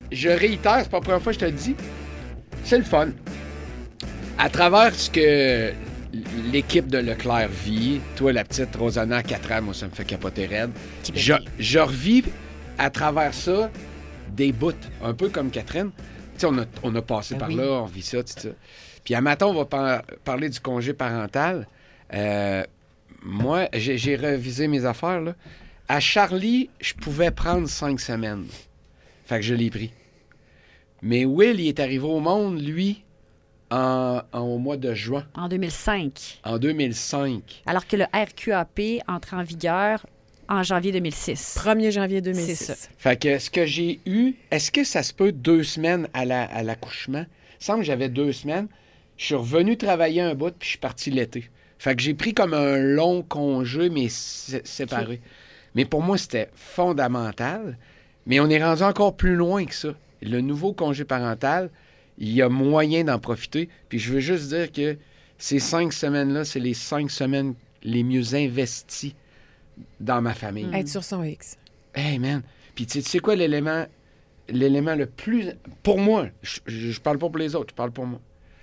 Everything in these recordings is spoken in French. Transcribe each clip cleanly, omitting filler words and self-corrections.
je réitère, c'est pas la première fois que je te le dis, c'est le fun. À travers ce que l'équipe de Leclerc vit, toi, la petite Rosanna à 4 ans, moi, ça me fait capoter raide. Je revis à travers ça des bouts, un peu comme Catherine. Tu sais, on a passé par là, on vit ça, tout ça. Puis à matin, on va parler du congé parental. Moi, j'ai révisé mes affaires, là. À Charlie, je pouvais prendre 5 semaines. Fait que je l'ai pris. Mais Will, il est arrivé au monde, lui, au mois de juin. En 2005. En 2005. Alors que le RQAP entre en vigueur en janvier 2006. 1er janvier 2006. C'est ça. Fait que ce que j'ai eu, est-ce que ça se peut 2 semaines à l'accouchement? Il semble que j'avais 2 semaines. Je suis revenu travailler un bout, puis je suis parti l'été. Fait que j'ai pris comme un long congé, mais séparé. Okay. Mais pour moi, c'était fondamental. Mais on est rendu encore plus loin que ça. Le nouveau congé parental, il y a moyen d'en profiter. Puis je veux juste dire que ces 5 semaines-là, c'est les 5 semaines les mieux investies dans ma famille. Être sur son X. Hey, man. Puis tu sais quoi l'élément le plus... Pour moi, je parle pas pour les autres, je parle pour moi.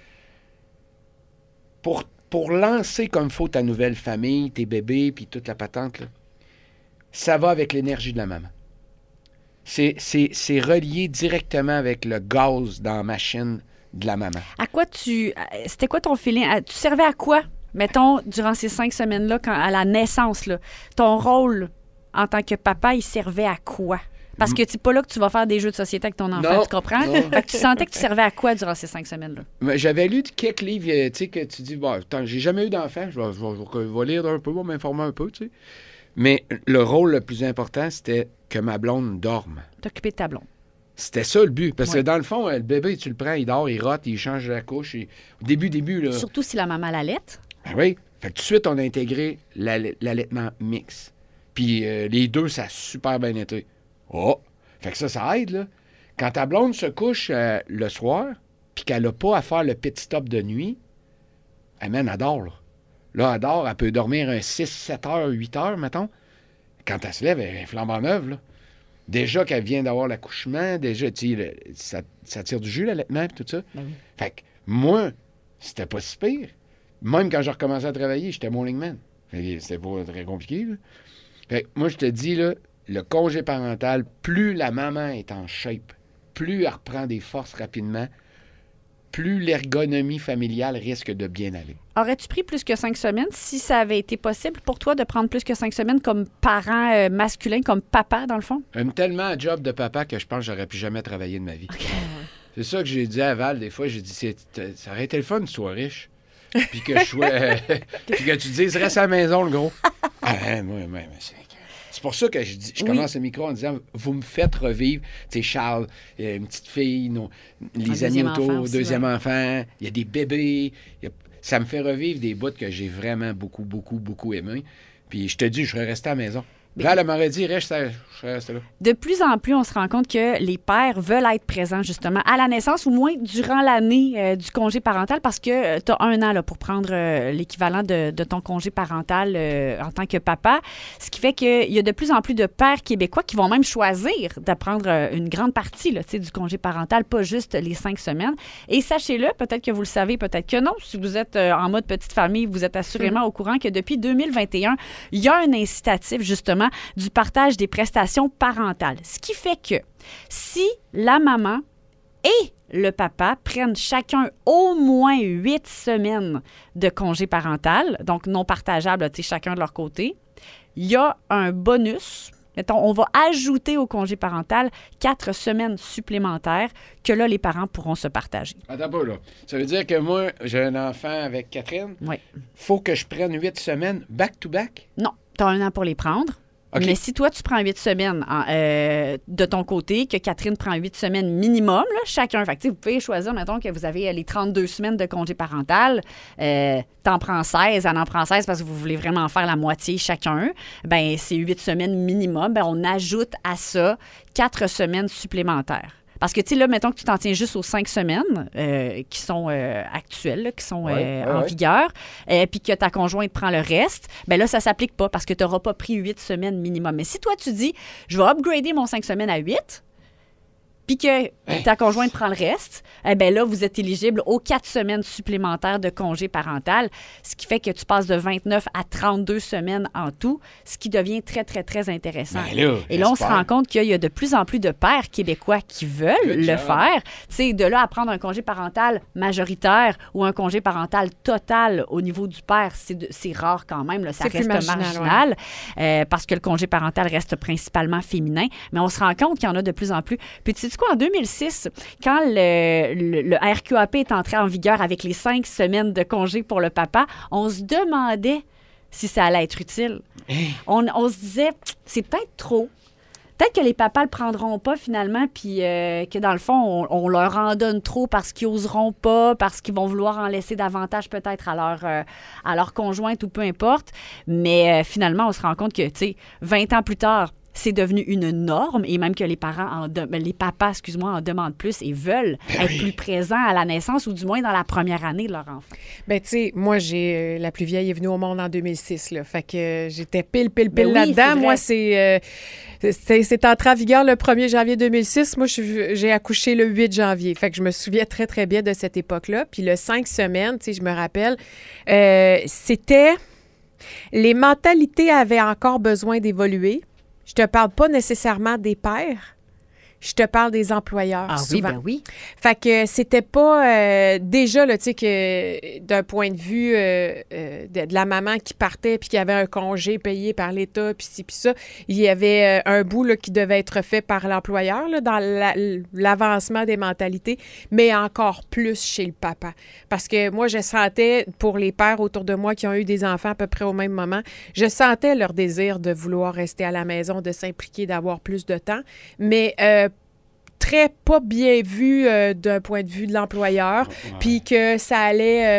Pour lancer comme faut ta nouvelle famille, tes bébés, puis toute la patente, là, ça va avec l'énergie de la maman. C'est relié directement avec le gaz dans la machine de la maman. À quoi c'était quoi ton feeling? Tu servais à quoi, mettons, durant ces 5 semaines-là, à la naissance, là? Ton rôle en tant que papa, il servait à quoi? Parce que c'est pas là que tu vas faire des jeux de société avec ton enfant, tu comprends? Fait que tu sentais que tu servais à quoi durant ces 5 semaines-là? Mais j'avais lu quelques livres, tu sais, que tu dis, bon, attends, j'ai jamais eu d'enfant, je vais lire un peu, je vais m'informer un peu, tu sais. Mais le rôle le plus important, c'était que ma blonde dorme. T'occuper de ta blonde. C'était ça le but. Parce que dans le fond, le bébé, tu le prends, il dort, il rote, il change la couche. Au début, là... Surtout si la maman l'allaite. Ben oui. Fait que tout de suite, on a intégré l'allaitement mix. Puis les deux, ça a super bien été. Oh! Fait que ça aide, là. Quand ta blonde se couche le soir, puis qu'elle n'a pas à faire le pit stop de nuit, elle dort, là. Là, elle dort, elle peut dormir un 6, 7 heures, 8 heures, mettons. Quand elle se lève, elle est flambant neuve, là. Déjà qu'elle vient d'avoir l'accouchement, déjà, tu sais, ça tire du jus, l'allaitement, et tout ça. Ben oui. Fait que moi, c'était pas si pire. Même quand j'ai recommencé à travailler, j'étais morning man. C'était pas très compliqué, là. Fait que moi, je te dis, là, le congé parental, plus la maman est en shape, plus elle reprend des forces rapidement, plus l'ergonomie familiale risque de bien aller. Aurais-tu pris plus que 5 semaines si ça avait été possible pour toi de prendre plus que 5 semaines comme parent masculin, comme papa, dans le fond? J'aime tellement un job de papa que je pense que j'aurais plus jamais travaillé de ma vie. Okay. C'est ça que j'ai dit à Val des fois. J'ai dit, ça aurait été le fun que tu sois riche. Puis que je sois... puis que tu dises, reste à la maison, le gros. C'est pour ça que je commence le micro en disant, vous me faites revivre. Tu sais, Charles, une petite fille, les amis autour, deuxième enfant, il y a des bébés. Ça me fait revivre des bouts que j'ai vraiment beaucoup, beaucoup, beaucoup aimés. Puis je te dis, je serais resté à la maison. Val, elle m'aurait dit, reste, je serais resté là. De plus en plus, on se rend compte que les pères veulent être présents, justement, à la naissance, ou moins durant l'année du congé parental, parce que tu as 1 an là, pour prendre l'équivalent de ton congé parental en tant que papa. Ce qui fait qu'il y a de plus en plus de pères québécois qui vont même choisir de prendre une grande partie là, du congé parental, pas juste les 5 semaines. Et sachez-le, peut-être que vous le savez, peut-être que non. Si vous êtes en mode petite famille, vous êtes assurément au courant que depuis 2021, il y a un incitatif, justement, du partage des prestations parentales. Ce qui fait que si la maman et le papa prennent chacun au moins 8 semaines de congé parental, donc non partageable, chacun de leur côté, il y a un bonus. Mettons, on va ajouter au congé parental 4 semaines supplémentaires que là, les parents pourront se partager. Attends pas, là. Ça veut dire que moi, j'ai un enfant avec Catherine. Oui. Faut que je prenne 8 semaines back-to-back? Non. Tu as 1 an pour les prendre. Okay. Mais si toi, tu prends 8 semaines de ton côté, que Catherine prend 8 semaines minimum, là, chacun. Fait que, vous pouvez choisir, mettons, que vous avez les 32 semaines de congé parental. T'en prends 16, elle en prend 16 parce que vous voulez vraiment faire la moitié chacun. Bien, c'est 8 semaines minimum. Bien, on ajoute à ça 4 semaines supplémentaires. Parce que, tu sais, là, mettons que tu t'en tiens juste aux 5 semaines qui sont actuelles, là, qui sont en vigueur, puis que ta conjointe prend le reste, bien là, ça ne s'applique pas parce que tu n'auras pas pris 8 semaines minimum. Mais si toi, tu dis, je vais upgrader mon 5 semaines à 8, puis que ta conjointe prend le reste, eh bien là, vous êtes éligible aux 4 semaines supplémentaires de congé parental, ce qui fait que tu passes de 29 à 32 semaines en tout, ce qui devient très, très, très intéressant. Et là, on se rend compte qu'il y a de plus en plus de pères québécois qui veulent le faire. Tu sais, de là à prendre un congé parental majoritaire ou un congé parental total au niveau du père, c'est rare quand même, là, ça reste marginal, parce que le congé parental reste principalement féminin, mais on se rend compte qu'il y en a de plus en plus. Puis tu sais quoi, en 2006, quand le RQAP est entré en vigueur avec les 5 semaines de congé pour le papa, on se demandait si ça allait être utile. On se disait, c'est peut-être trop. Peut-être que les papas le prendront pas finalement, puis que dans le fond, on leur en donne trop parce qu'ils oseront pas, parce qu'ils vont vouloir en laisser davantage peut-être à leur conjointe ou peu importe. Mais finalement, on se rend compte que, tu sais, 20 ans plus tard, c'est devenu une norme et même que les papas, en demandent plus et veulent être plus présents à la naissance ou du moins dans la première année de leur enfant. Bien, tu sais, moi, la plus vieille est venue au monde en 2006, là. Fait que j'étais pile là-dedans. Moi, c'est entré en vigueur le 1er janvier 2006. Moi, j'ai accouché le 8 janvier. Fait que je me souviens très, très bien de cette époque-là. Puis le 5 semaines, tu sais, je me rappelle, c'était... Les mentalités avaient encore besoin d'évoluer. Je te parle pas nécessairement des pères. Je te parle des employeurs, souvent. Oui, ben oui. Fait que c'était pas... déjà, là, tu sais, que d'un point de vue de la maman qui partait puis qui avait un congé payé par l'État puis ci puis ça, il y avait un bout là, qui devait être fait par l'employeur là, dans l'avancement des mentalités, mais encore plus chez le papa. Parce que moi, je sentais, pour les pères autour de moi qui ont eu des enfants à peu près au même moment, je sentais leur désir de vouloir rester à la maison, de s'impliquer, d'avoir plus de temps, mais... très pas bien vu d'un point de vue de l'employeur, puis que ça allait...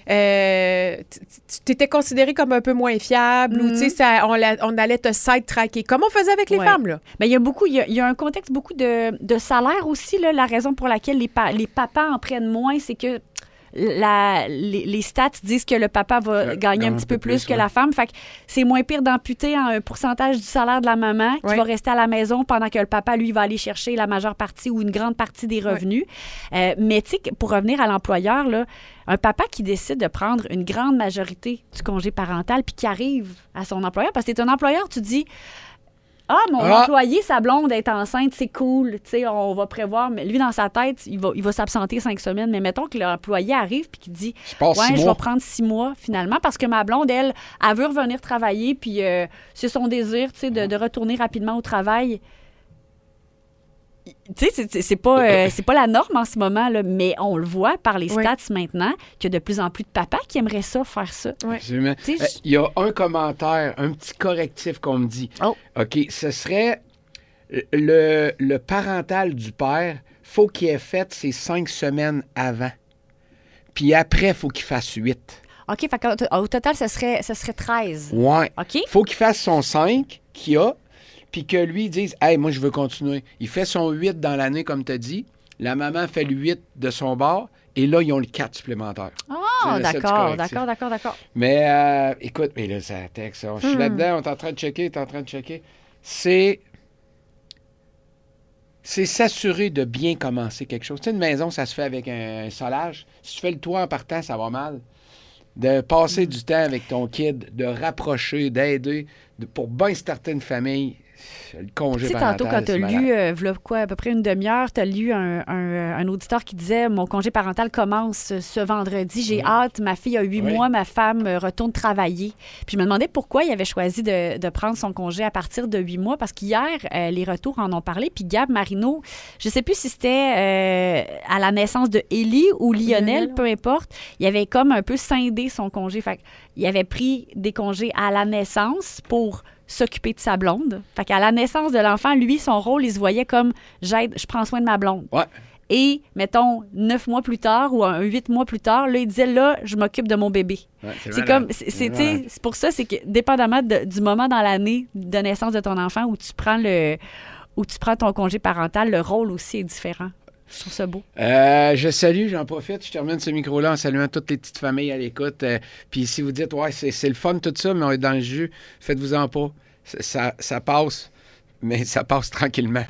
tu étais considéré comme un peu moins fiable ou, tu sais, on allait te side-tracker. Comme on faisait avec les femmes, là. Bien, il y a un contexte beaucoup de salaire aussi, là. La raison pour laquelle les papas en prennent moins, c'est que les stats disent que le papa va gagner un petit peu plus que la femme. Fait que c'est moins pire d'amputer un pourcentage du salaire de la maman qui va rester à la maison pendant que le papa, lui, va aller chercher la majeure partie ou une grande partie des revenus. Mais tu sais, pour revenir à l'employeur, là, un papa qui décide de prendre une grande majorité du congé parental puis qui arrive à son employeur, parce que t'es un employeur, tu dis... mon employé, sa blonde est enceinte, c'est cool, tu sais, on va prévoir. Mais lui, dans sa tête, il va s'absenter 5 semaines. Mais mettons que l'employé arrive puis qu'il dit je vais prendre 6 mois finalement parce que ma blonde, elle veut revenir travailler puis c'est son désir, tu sais, de retourner rapidement au travail. Tu sais, c'est pas la norme en ce moment, là, mais on le voit par les stats maintenant qu'il y a de plus en plus de papas qui aimeraient ça, faire ça. Absolument. Il y a un commentaire, un petit correctif qu'on me dit. OK, ce serait le parental du père, faut qu'il ait fait ses 5 semaines avant. Puis après, il faut qu'il fasse 8. OK, fait qu'au total, ce serait 13. Ouais. OK. Faut qu'il fasse son 5 qu'il a, puis que lui dise « Hey, moi, je veux continuer. » Il fait son 8 dans l'année, comme tu as dit. La maman fait le 8 de son bord, et là, ils ont le 4 supplémentaire. Ah, d'accord. Mais écoute, mais là, ça texte. Je suis là-dedans, on est en train de checker. C'est s'assurer de bien commencer quelque chose. Tu sais, une maison, ça se fait avec un solage. Si tu fais le toit en partant, ça va mal. De passer du temps avec ton kid, de rapprocher, d'aider, pour bien starter une famille, le congé parental. Tantôt, quand tu as lu, à peu près une demi-heure, tu as lu un auditeur qui disait « Mon congé parental commence ce vendredi. J'ai hâte. Ma fille a 8 mois. Ma femme retourne travailler. » Puis je me demandais pourquoi il avait choisi de prendre son congé à partir de 8 mois. Parce qu'hier, les retours en ont parlé. Puis Gab Marino, je ne sais plus si c'était à la naissance de Élie ou Lionel, peu importe. Il avait comme un peu scindé son congé. Fait qu'il avait pris des congés à la naissance pour s'occuper de sa blonde. Fait qu'à la naissance de l'enfant, lui, son rôle, il se voyait comme je prends soin de ma blonde. Ouais. Et, mettons, 9 mois plus tard ou 8 mois plus tard, là, il disait, là, je m'occupe de mon bébé. Ouais, c'est pour ça, c'est que, dépendamment du moment dans l'année de naissance de ton enfant où tu prends ton congé parental, le rôle aussi est différent. Je trouve ça beau. Je salue, j'en profite, je termine ce micro-là en saluant toutes les petites familles à l'écoute. Puis si vous dites, c'est le fun tout ça, mais on est dans le jus, faites-vous-en pas. Ça passe, mais ça passe tranquillement.